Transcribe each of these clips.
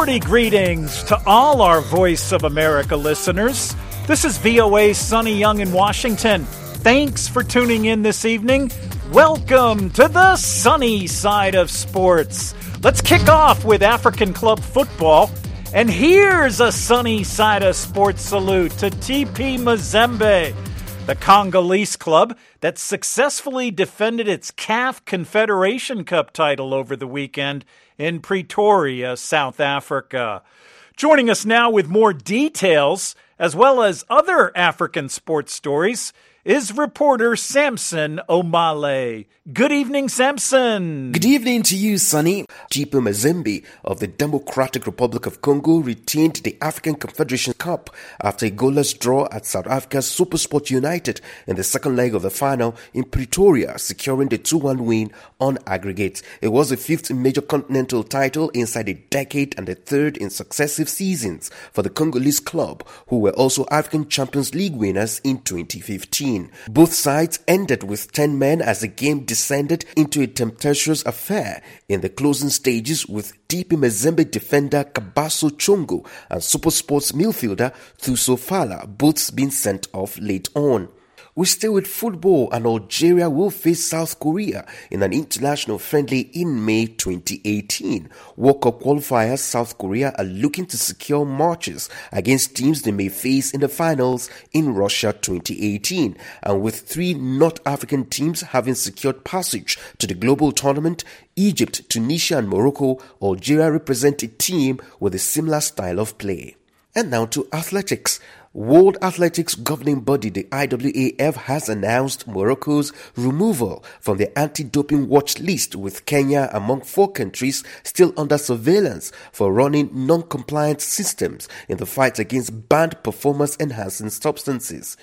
Sporty greetings to all our Voice of America listeners. This is VOA's Sonny Young in Washington. Thanks for tuning in this evening. Welcome to the sunny side of sports. Let's kick off with African club football. And here's a sunny side of sports salute to TP Mazembe, the Congolese club that successfully defended its CAF Confederation Cup title over the weekend in Pretoria, South Africa. Joining us now with more details, as well as other African sports stories, is reporter Samson Omale. Good evening, Samson. Good evening to you, Sonny. TP Mazembe of the Democratic Republic of Congo retained the African Confederation Cup after a goalless draw at South Africa's SuperSport United in the second leg of the final in Pretoria, securing the 2-1 win on aggregate. It was the fifth major continental title inside a decade and the third in successive seasons for the Congolese club, who were also African Champions League winners in 2015. Both sides ended with 10 men as the game descended into a tempestuous affair in the closing stages, with TP Mazembe defender Kabaso Chongo and SuperSports midfielder Thuso Fala both being sent off late on. We stay with football, and Algeria will face South Korea in an international friendly in May 2018. World Cup qualifiers South Korea are looking to secure matches against teams they may face in the finals in Russia 2018. And with three North African teams having secured passage to the global tournament, Egypt, Tunisia and Morocco, Algeria represent a team with a similar style of play. And now to athletics. World Athletics governing body, the IAAF, has announced Morocco's removal from the anti-doping watch list, with Kenya among 4 countries still under surveillance for running non-compliant systems in the fight against banned performance-enhancing substances.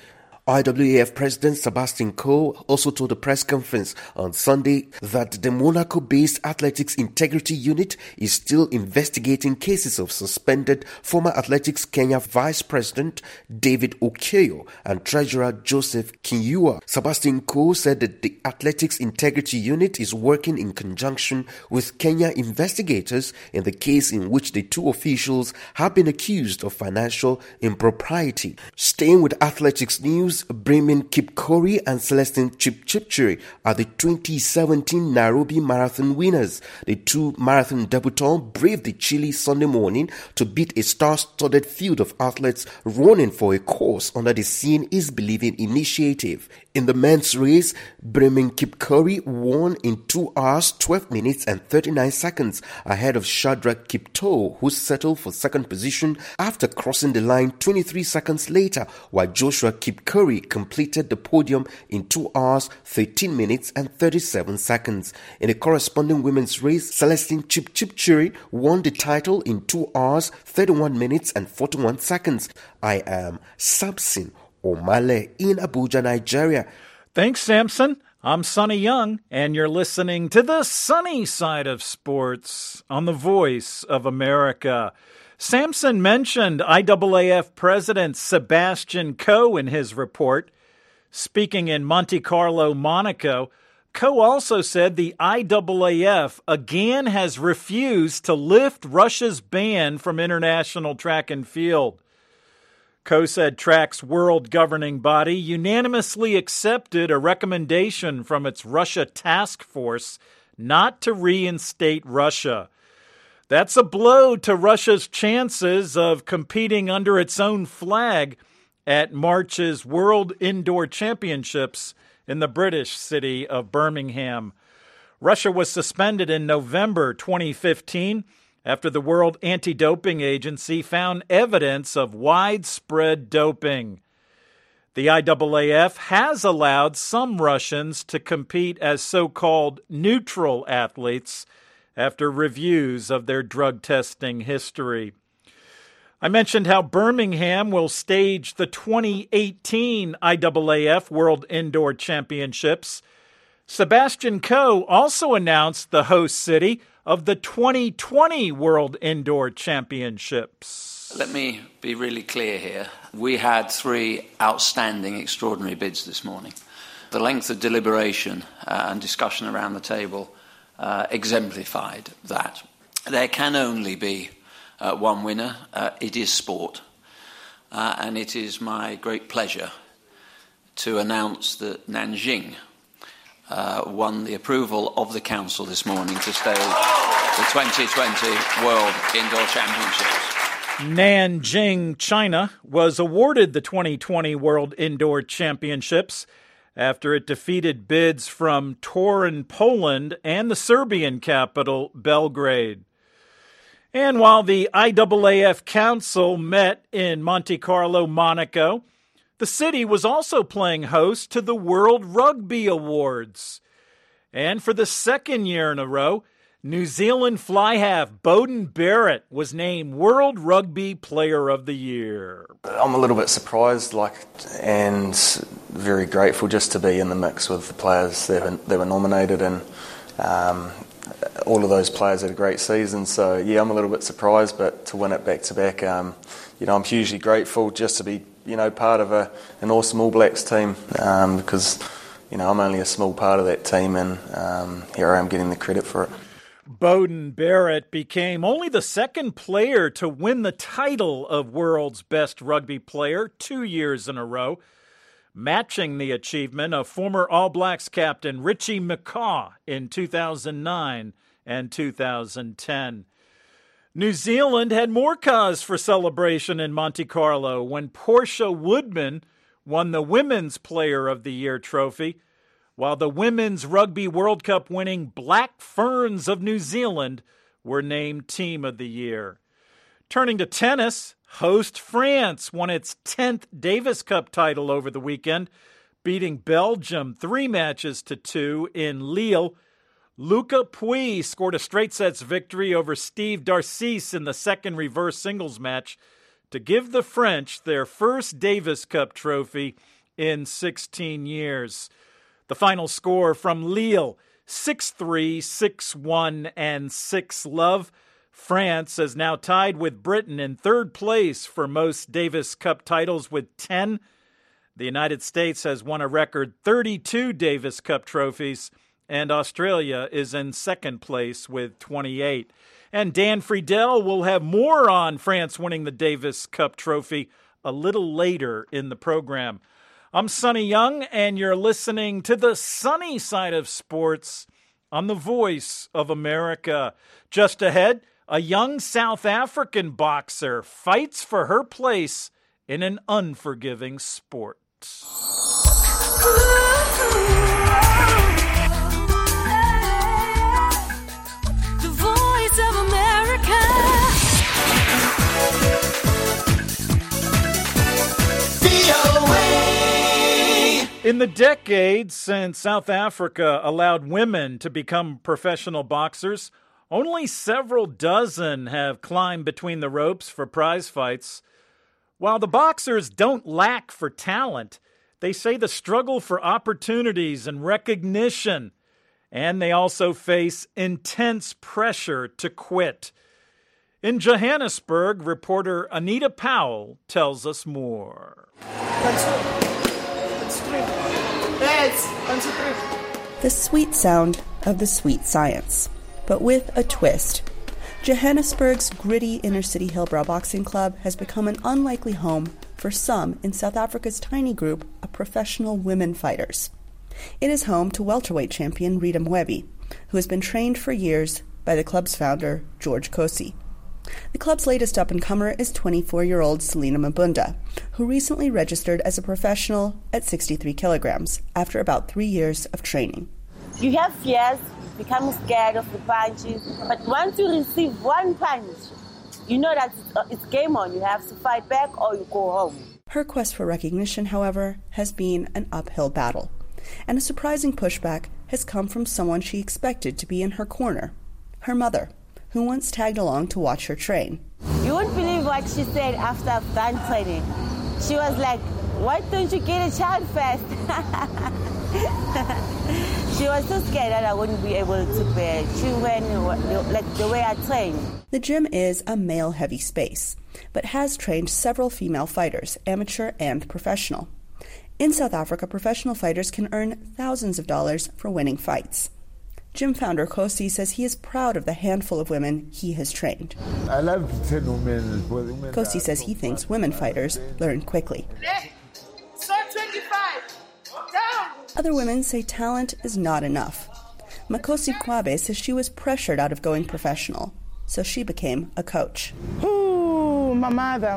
IAAF President Sebastian Coe also told a press conference on Sunday that the Monaco-based Athletics Integrity Unit is still investigating cases of suspended former Athletics Kenya Vice President David Okeyo and Treasurer Joseph Kinyua. Sebastian Coe said that the Athletics Integrity Unit is working in conjunction with Kenya investigators in the case in which the 2 officials have been accused of financial impropriety. Staying with athletics news, Bremen Kipchoge and Celestine Chipchipchiri are the 2017 Nairobi Marathon winners. The 2 marathon debutants braved the chilly Sunday morning to beat a star-studded field of athletes running for a course under the Seeing is Believing initiative. In the men's race, Bremen Kipchoge won in 2 hours, 12 minutes and 39 seconds ahead of Shadrach Kiptoo, who settled for second position after crossing the line 23 seconds later, while Joshua Kipchoge completed the podium in 2 hours, 13 minutes and 37 seconds. In the corresponding women's race, Celestine Chipchipchiri won the title in 2 hours, 31 minutes and 41 seconds. I am Samson Omale in Abuja, Nigeria. Thanks, Samson. I'm Sonny Young, and you're listening to the sunny side of sports on the Voice of America. Samson mentioned IAAF President Sebastian Coe in his report. Speaking in Monte Carlo, Monaco, Coe also said the IAAF again has refused to lift Russia's ban from international track and field. Coe said track's world governing body unanimously accepted a recommendation from its Russia task force not to reinstate Russia. That's a blow to Russia's chances of competing under its own flag at March's World Indoor Championships in the British city of Birmingham. Russia was suspended in November 2015 after the World Anti-Doping Agency found evidence of widespread doping. The IAAF has allowed some Russians to compete as so-called neutral athletes after reviews of their drug testing history. I mentioned how Birmingham will stage the 2018 IAAF World Indoor Championships. Sebastian Coe also announced the host city of the 2020 World Indoor Championships. Let me be really clear here. We had 3 outstanding, extraordinary bids this morning. The length of deliberation and discussion around the table exemplified that. There can only be one winner. It is sport. And it is my great pleasure to announce that Nanjing won the approval of the Council this morning to stage the 2020 World Indoor Championships. Nanjing, China, was awarded the 2020 World Indoor Championships after it defeated bids from Torun, Poland, and the Serbian capital, Belgrade. And while the IAAF Council met in Monte Carlo, Monaco, the city was also playing host to the World Rugby Awards. And for the second year in a row, New Zealand fly half Beauden Barrett was named World Rugby Player of the Year. I'm a little bit surprised, and very grateful just to be in the mix with the players that were nominated, and all of those players had a great season. So yeah, I'm a little bit surprised, but to win it back to back, I'm hugely grateful just to be part of an awesome All Blacks team, because I'm only a small part of that team, and here I am getting the credit for it. Beauden Barrett became only the second player to win the title of World's Best Rugby Player 2 years in a row, matching the achievement of former All Blacks captain Richie McCaw in 2009 and 2010. New Zealand had more cause for celebration in Monte Carlo when Portia Woodman won the Women's Player of the Year trophy, while the Women's Rugby World Cup winning Black Ferns of New Zealand were named Team of the Year. Turning to tennis, host France won its 10th Davis Cup title over the weekend, beating Belgium 3-2 in Lille. Luca Pouille scored a straight sets victory over Steve Darcis in the second reverse singles match to give the French their first Davis Cup trophy in 16 years. The final score from Lille, 6-3, 6-1, and 6-love. France is now tied with Britain in third place for most Davis Cup titles with 10. The United States has won a record 32 Davis Cup trophies, and Australia is in second place with 28. And Dan Friedel will have more on France winning the Davis Cup trophy a little later in the program. I'm Sonny Young, and you're listening to the sunny side of sports on the Voice of America. Just ahead, a young South African boxer fights for her place in an unforgiving sport. The Voice of America. In the decades since South Africa allowed women to become professional boxers, only several dozen have climbed between the ropes for prize fights. While the boxers don't lack for talent, they say the struggle for opportunities and recognition, and they also face intense pressure to quit. In Johannesburg, reporter Anita Powell tells us more. The sweet sound of the sweet science, but with a twist. Johannesburg's gritty inner-city Hillbrow Boxing Club has become an unlikely home for some in South Africa's tiny group of professional women fighters. It is home to welterweight champion Rita Mwebi, who has been trained for years by the club's founder, George Kosi. The club's latest up-and-comer is 24-year-old Selena Mabunda, who recently registered as a professional at 63 kilograms after about 3 years of training. You have fears, become scared of the punches, but once you receive one punch, you know that it's game on. You have to fight back or you go home. Her quest for recognition, however, has been an uphill battle, and a surprising pushback has come from someone she expected to be in her corner, her mother, who once tagged along to watch her train. You won't believe what she said after I've done training. She was like, "Why don't you get a child first?" She was so scared that I wouldn't be able to bear children like the way I train. The gym is a male-heavy space, but has trained several female fighters, amateur and professional. In South Africa, professional fighters can earn thousands of dollars for winning fights. Gym founder Kosi says he is proud of the handful of women he has trained. I love to train women. Kosi says he thinks women fighters learn quickly. Other women say talent is not enough. Makosi Kwabe says she was pressured out of going professional, so she became a coach. Ooh, my mother.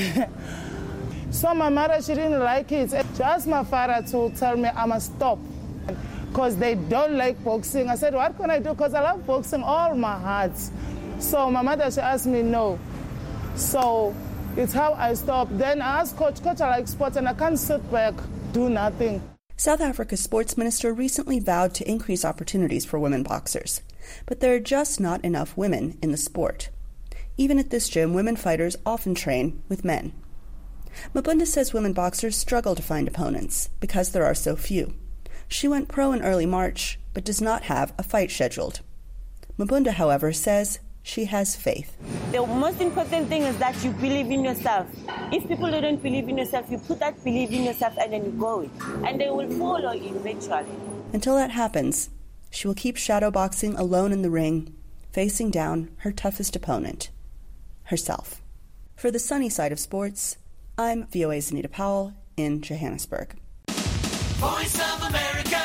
So my mother, she didn't like it. She asked my father to tell me I must stop because they don't like boxing. I said, what can I do? Because I love boxing all my heart. So my mother, she asked me no. So it's how I stopped. Then I asked Coach, I like sports and I can't sit back, do nothing. South Africa's sports minister recently vowed to increase opportunities for women boxers, but there are just not enough women in the sport. Even at this gym, women fighters often train with men. Mabunda says women boxers struggle to find opponents because there are so few. She went pro in early March, but does not have a fight scheduled. Mabunda, however, says she has faith. The most important thing is that you believe in yourself. If people don't believe in yourself, you put that belief in yourself and then you go it. And they will follow you eventually. Until that happens, she will keep shadowboxing alone in the ring, facing down her toughest opponent, herself. For the sunny side of sports, I'm VOA's Anita Powell in Johannesburg. Voice of America,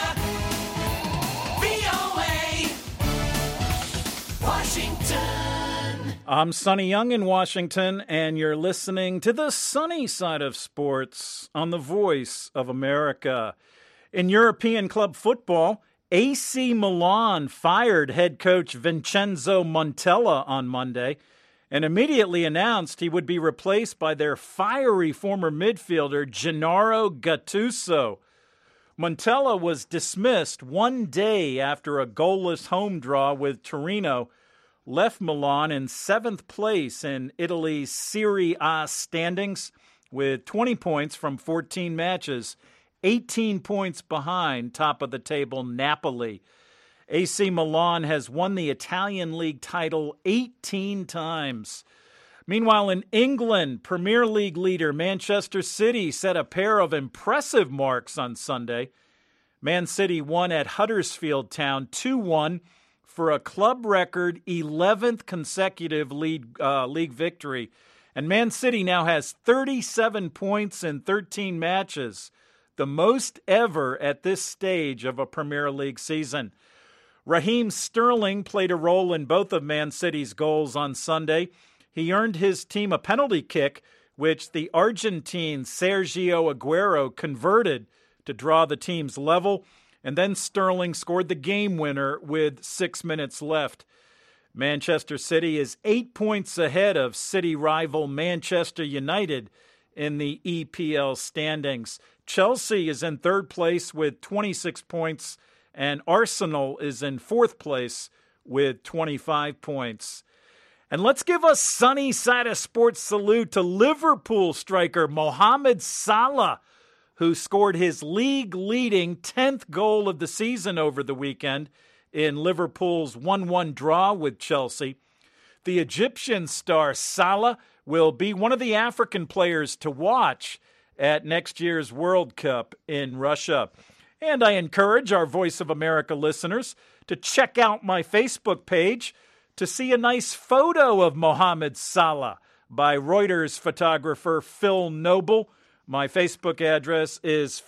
VOA, Washington. I'm Sonny Young in Washington, and you're listening to the sunny side of sports on the Voice of America. In European club football, AC Milan fired head coach Vincenzo Montella on Monday and immediately announced he would be replaced by their fiery former midfielder Gennaro Gattuso. Montella was dismissed one day after a goalless home draw with Torino left Milan in 7th place in Italy's Serie A standings with 20 points from 14 matches, 18 points behind top-of-the-table Napoli. AC Milan has won the Italian League title 18 times. Meanwhile, in England, Premier League leader Manchester City set a pair of impressive marks on Sunday. Man City won at Huddersfield Town 2-1 for a club record 11th consecutive league victory. And Man City now has 37 points in 13 matches, the most ever at this stage of a Premier League season. Raheem Sterling played a role in both of Man City's goals on Sunday. He earned his team a penalty kick, which the Argentine Sergio Aguero converted to draw the team's level, and then Sterling scored the game winner with 6 minutes left. Manchester City is 8 points ahead of city rival Manchester United in the EPL standings. Chelsea is in 3rd place with 26 points, and Arsenal is in 4th place with 25 points. And let's give a sunny side of sports salute to Liverpool striker Mohamed Salah, who scored his league-leading 10th goal of the season over the weekend in Liverpool's 1-1 draw with Chelsea. The Egyptian star Salah will be one of the African players to watch at next year's World Cup in Russia. And I encourage our Voice of America listeners to check out my Facebook page to see a nice photo of Mohamed Salah by Reuters photographer Phil Noble. My Facebook address is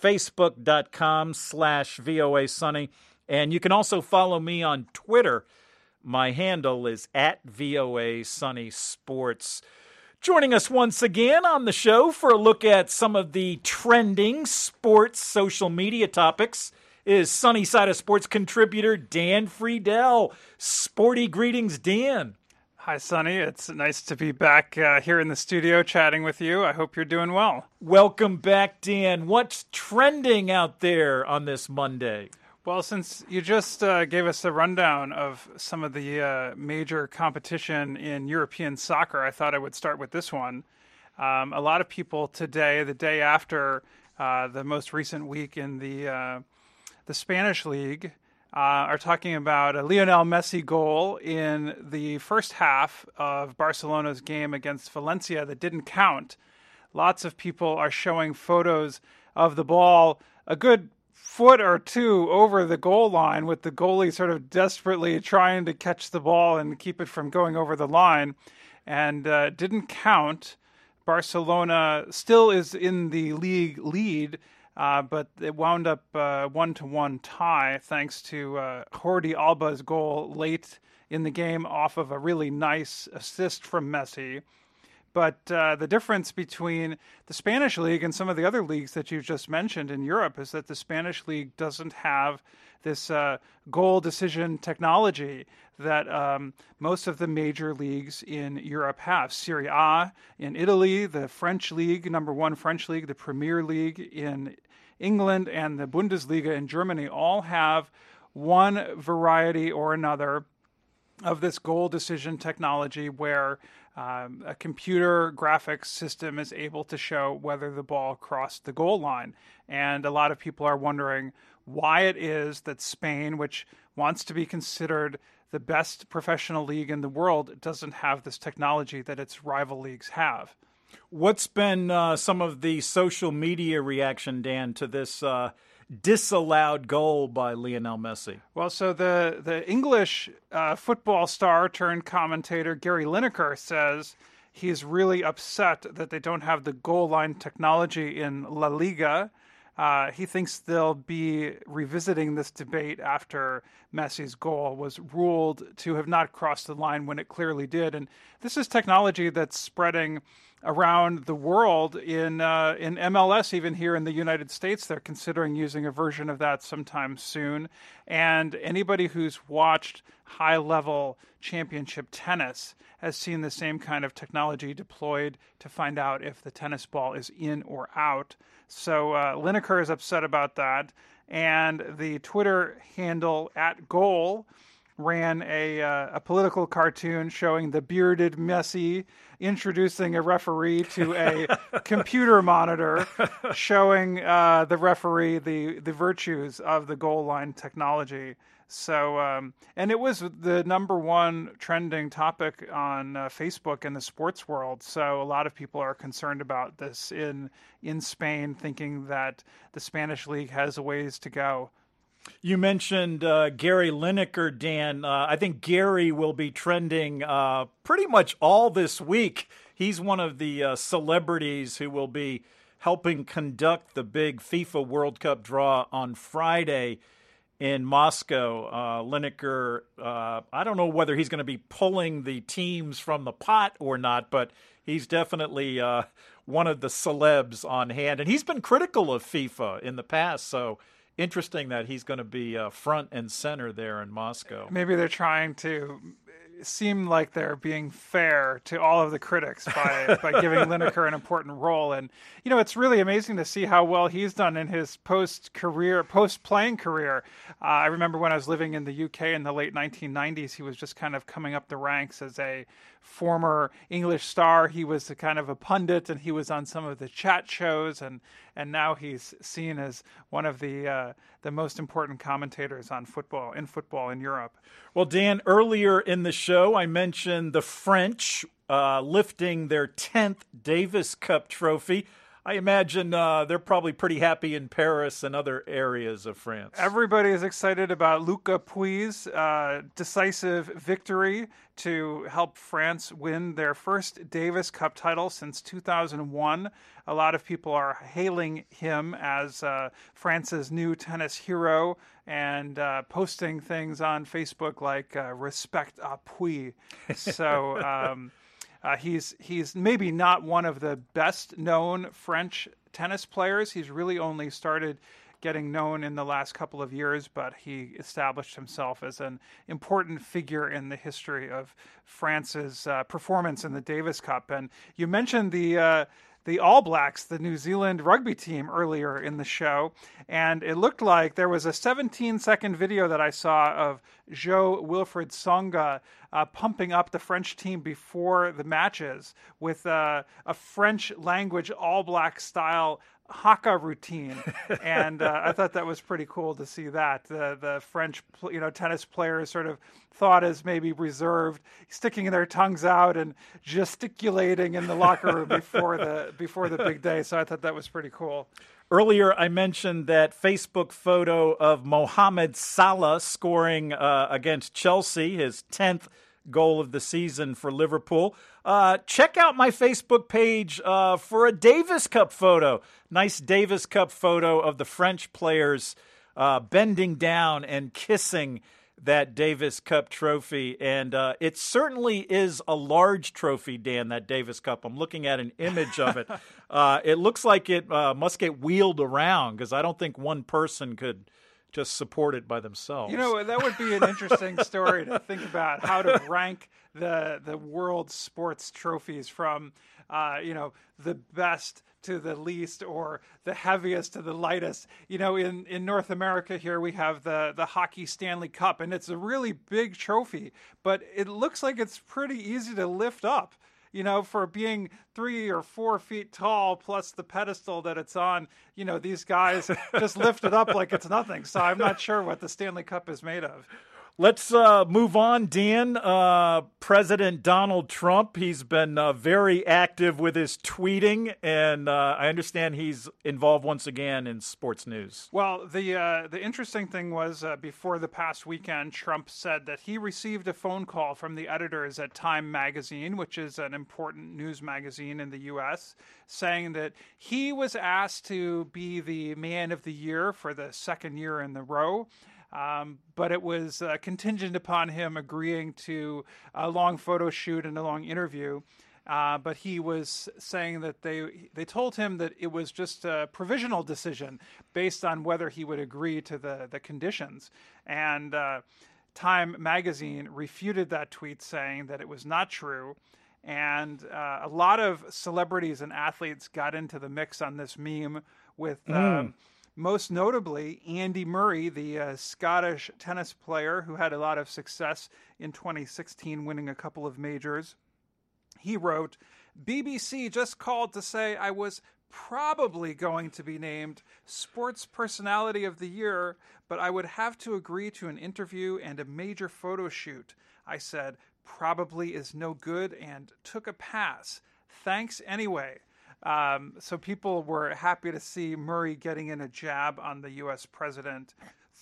facebook.com/VOA Sunny. And you can also follow me on Twitter. My handle is @VOA Sunny Sports. Joining us once again on the show for a look at some of the trending sports social media topics is Sunny Side of Sports contributor Dan Friedel. Sporty greetings, Dan. Hi, Sonny. It's nice to be back here in the studio chatting with you. I hope you're doing well. Welcome back, Dan. What's trending out there on this Monday? Well, since you just gave us a rundown of some of the major competition in European soccer, I thought I would start with this one. A lot of people today, the day after the most recent week in the Spanish League, are talking about a Lionel Messi goal in the first half of Barcelona's game against Valencia that didn't count. Lots of people are showing photos of the ball a good foot or two over the goal line, with the goalie sort of desperately trying to catch the ball and keep it from going over the line, and didn't count. Barcelona still is in the league lead, but it wound up 1-1 tie thanks to Jordi Alba's goal late in the game off of a really nice assist from Messi. But the difference between the Spanish league and some of the other leagues that you just mentioned in Europe is that the Spanish league doesn't have this goal decision technology that most of the major leagues in Europe have. Serie A in Italy, the French league, number one French league, the Premier League in England, and the Bundesliga in Germany all have one variety or another of this goal decision technology where a computer graphics system is able to show whether the ball crossed the goal line. And a lot of people are wondering why it is that Spain, which wants to be considered the best professional league in the world, doesn't have this technology that its rival leagues have. What's been some of the social media reaction, Dan, to this disallowed goal by Lionel Messi? Well, so the English football star turned commentator Gary Lineker says he's really upset that they don't have the goal line technology in La Liga. He thinks they'll be revisiting this debate after Messi's goal was ruled to have not crossed the line when it clearly did. And this is technology that's spreading around the world in MLS, even here in the United States. They're considering using a version of that sometime soon. And anybody who's watched high-level championship tennis has seen the same kind of technology deployed to find out if the tennis ball is in or out. So Lineker is upset about that. And the Twitter handle @goal ran a political cartoon showing the bearded Messi introducing a referee to a computer monitor, showing the referee the virtues of the goal line technology. So, and it was the number one trending topic on Facebook in the sports world. So a lot of people are concerned about this in Spain, thinking that the Spanish league has a ways to go. You mentioned Gary Lineker, Dan. I think Gary will be trending pretty much all this week. He's one of the celebrities who will be helping conduct the big FIFA World Cup draw on Friday in Moscow. Lineker, I don't know whether he's going to be pulling the teams from the pot or not, but he's definitely one of the celebs on hand. And he's been critical of FIFA in the past, so interesting that he's going to be front and center there in Moscow. Maybe they're trying to seem like they're being fair to all of the critics by giving Lineker an important role. And, you know, it's really amazing to see how well he's done in his post-playing career. I remember when I was living in the UK in the late 1990s, he was just kind of coming up the ranks as a former English star. He was kind of a pundit, and he was on some of the chat shows, and now he's seen as one of the most important commentators on football in Europe. Well, Dan, earlier in the show, I mentioned the French lifting their 10th Davis Cup trophy. I imagine they're probably pretty happy in Paris and other areas of France. Everybody is excited about Luca Puig's decisive victory to help France win their first Davis Cup title since 2001. A lot of people are hailing him as France's new tennis hero and posting things on Facebook like respect à Puig. So he's maybe not one of the best known French tennis players. He's really only started getting known in the last couple of years, but he established himself as an important figure in the history of France's performance in the Davis Cup. And you mentioned the All Blacks, the New Zealand rugby team, earlier in the show, and it looked like there was a 17-second video that I saw of Jo-Wilfried Tsonga pumping up the French team before the matches with a French language All Black style haka routine, and I thought that was pretty cool to see that the French tennis players sort of thought as maybe reserved, sticking their tongues out and gesticulating in the locker room before the big day. So I thought that was pretty cool. Earlier, I mentioned that Facebook photo of Mohamed Salah scoring against Chelsea, his 10th goal of the season for Liverpool. Check out my Facebook page for a Davis Cup photo. Nice Davis Cup photo of the French players bending down and kissing that Davis Cup trophy. And it certainly is a large trophy, Dan, that Davis Cup. I'm looking at an image of it. It looks like it must get wheeled around because I don't think one person could just support it by themselves. You know, that would be an interesting story to think about, how to rank the world sports trophies from, the best to the least, or the heaviest to the lightest. You know, in North America here, we have the Hockey Stanley Cup, and it's a really big trophy, but it looks like it's pretty easy to lift up. You know, for being 3 or 4 feet tall, plus the pedestal that it's on, these guys just lift it up like it's nothing. So I'm not sure what the Stanley Cup is made of. Let's move on, Dan. President Donald Trump, he's been very active with his tweeting, and I understand he's involved once again in sports news. Well, the interesting thing was before the past weekend, Trump said that he received a phone call from the editors at Time magazine, which is an important news magazine in the U.S., saying that he was asked to be the Man of the Year for the second year in a row. But it was contingent upon him agreeing to a long photo shoot and a long interview. But he was saying that they told him that it was just a provisional decision based on whether he would agree to the conditions. And Time magazine refuted that tweet, saying that it was not true. And a lot of celebrities and athletes got into the mix on this meme with... most notably, Andy Murray, the Scottish tennis player who had a lot of success in 2016, winning a couple of majors. He wrote, "BBC just called to say I was probably going to be named Sports Personality of the Year, but I would have to agree to an interview and a major photo shoot. I said, probably is no good, and took a pass. Thanks anyway." So people were happy to see Murray getting in a jab on the U.S. president.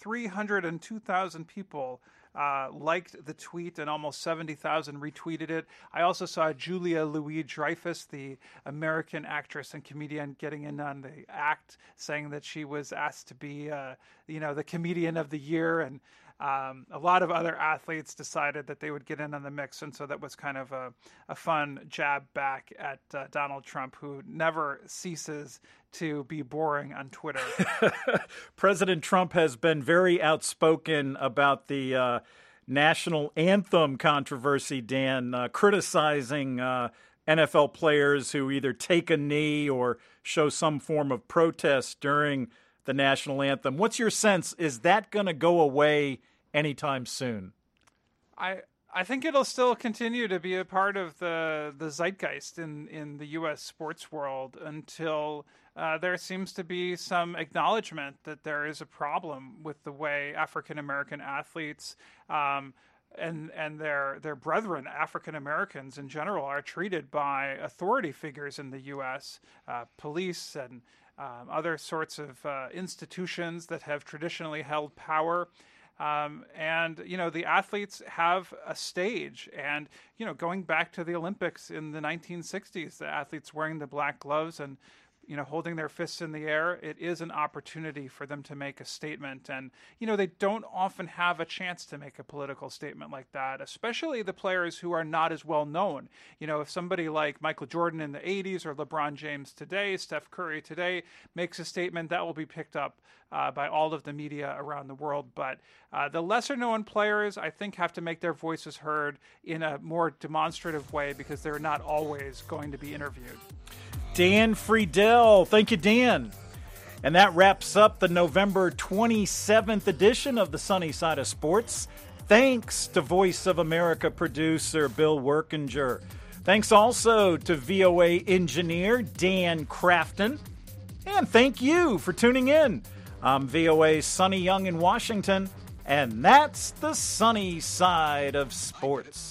302,000 people liked the tweet, and almost 70,000 retweeted it. I also saw Julia Louis-Dreyfus, the American actress and comedian, getting in on the act, saying that she was asked to be, the comedian of the year, and a lot of other athletes decided that they would get in on the mix, and so that was kind of a fun jab back at Donald Trump, who never ceases to be boring on Twitter. President Trump has been very outspoken about the national anthem controversy, Dan, criticizing NFL players who either take a knee or show some form of protest during the national anthem. What's your sense? Is that going to go away anytime soon? I think it'll still continue to be a part of the zeitgeist in the U.S. sports world until there seems to be some acknowledgement that there is a problem with the way African American athletes and their brethren, African Americans in general, are treated by authority figures in the U.S., police and other sorts of institutions that have traditionally held power. And the athletes have a stage. And, going back to the Olympics in the 1960s, the athletes wearing the black gloves and, holding their fists in the air, it is an opportunity for them to make a statement. And, they don't often have a chance to make a political statement like that, especially the players who are not as well known. If somebody like Michael Jordan in the 80s or LeBron James today, Steph Curry today, makes a statement, that will be picked up by all of the media around the world. But the lesser known players, I think, have to make their voices heard in a more demonstrative way because they're not always going to be interviewed. Dan Friedel. Thank you, Dan. And that wraps up the November 27th edition of the Sunny Side of Sports. Thanks to Voice of America producer Bill Workinger. Thanks also to VOA engineer Dan Crafton. And thank you for tuning in. I'm VOA's Sonny Young in Washington, and that's the Sunny Side of Sports.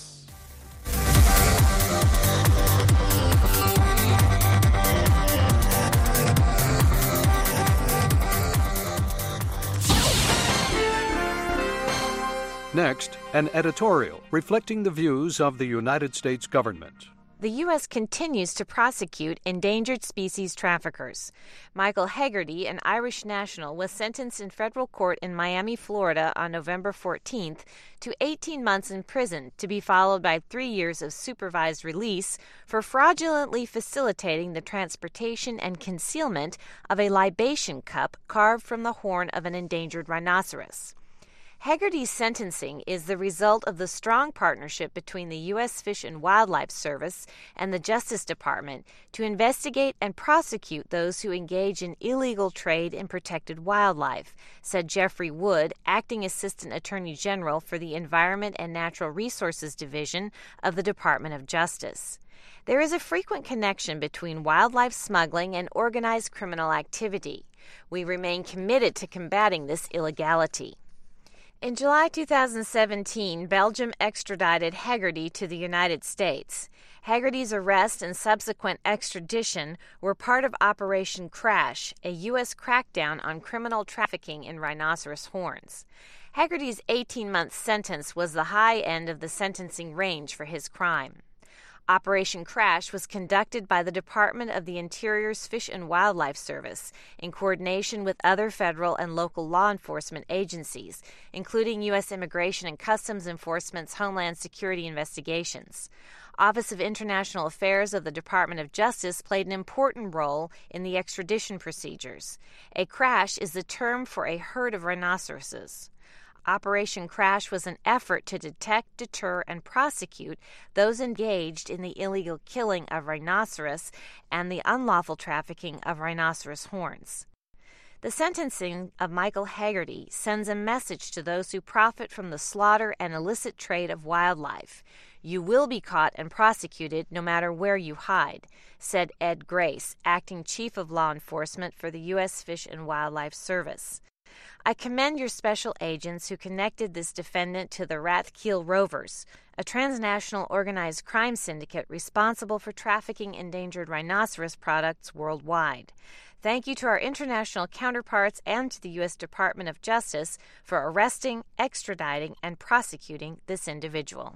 Next, an editorial reflecting the views of the United States government. The U.S. continues to prosecute endangered species traffickers. Michael Hegarty, an Irish national, was sentenced in federal court in Miami, Florida on November 14th to 18 months in prison, to be followed by 3 years of supervised release for fraudulently facilitating the transportation and concealment of a libation cup carved from the horn of an endangered rhinoceros. Hegarty's sentencing is the result of the strong partnership between the U.S. Fish and Wildlife Service and the Justice Department to investigate and prosecute those who engage in illegal trade in protected wildlife, said Jeffrey Wood, Acting Assistant Attorney General for the Environment and Natural Resources Division of the Department of Justice. There is a frequent connection between wildlife smuggling and organized criminal activity. We remain committed to combating this illegality. In July 2017, Belgium extradited Hegarty to the United States. Hegarty's arrest and subsequent extradition were part of Operation Crash, a U.S. crackdown on criminal trafficking in rhinoceros horns. Hegarty's 18-month sentence was the high end of the sentencing range for his crime. Operation Crash was conducted by the Department of the Interior's Fish and Wildlife Service in coordination with other federal and local law enforcement agencies, including U.S. Immigration and Customs Enforcement's Homeland Security investigations. Office of International Affairs of the Department of Justice played an important role in the extradition procedures. A crash is the term for a herd of rhinoceroses. Operation Crash was an effort to detect, deter, and prosecute those engaged in the illegal killing of rhinoceros and the unlawful trafficking of rhinoceros horns. The sentencing of Michael Hegarty sends a message to those who profit from the slaughter and illicit trade of wildlife. You will be caught and prosecuted no matter where you hide, said Ed Grace, Acting Chief of Law Enforcement for the U.S. Fish and Wildlife Service. I commend your special agents who connected this defendant to the Rathkeel Rovers, a transnational organized crime syndicate responsible for trafficking endangered rhinoceros products worldwide. Thank you to our international counterparts and to the U.S. Department of Justice for arresting, extraditing, and prosecuting this individual.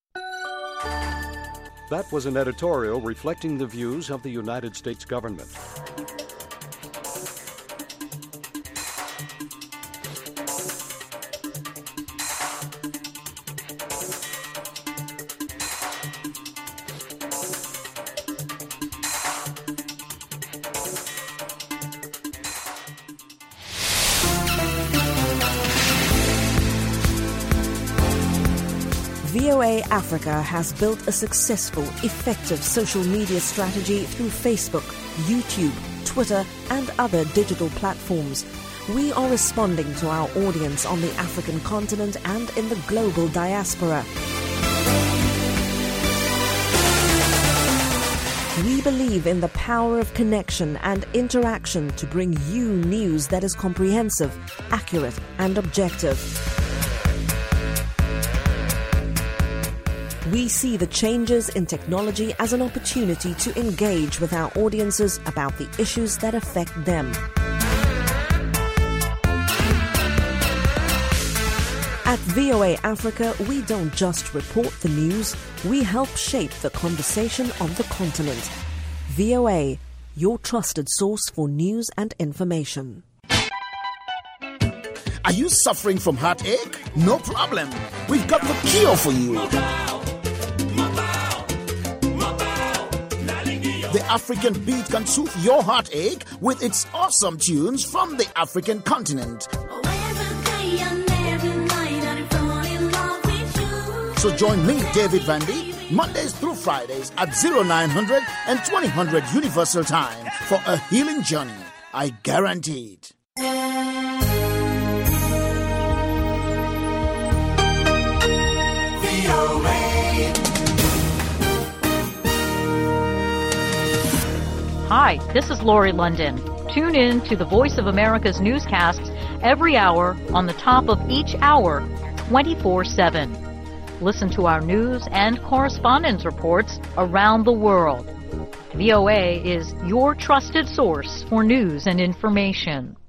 That was an editorial reflecting the views of the United States government. VOA Africa has built a successful, effective social media strategy through Facebook, YouTube, Twitter, and other digital platforms. We are responding to our audience on the African continent and in the global diaspora. We believe in the power of connection and interaction to bring you news that is comprehensive, accurate, and objective. We see the changes in technology as an opportunity to engage with our audiences about the issues that affect them. At VOA Africa, we don't just report the news, we help shape the conversation on the continent. VOA, your trusted source for news and information. Are you suffering from heartache? No problem. We've got the cure for you. The African Beat can soothe your heartache with its awesome tunes from the African continent. So join me, David Vandy, Mondays through Fridays at 0900 and 2000 Universal Time for a healing journey. I guarantee it. Hi, this is Lori London. Tune in to the Voice of America's newscasts every hour on the top of each hour, 24/7. Listen to our news and correspondence reports around the world. VOA is your trusted source for news and information.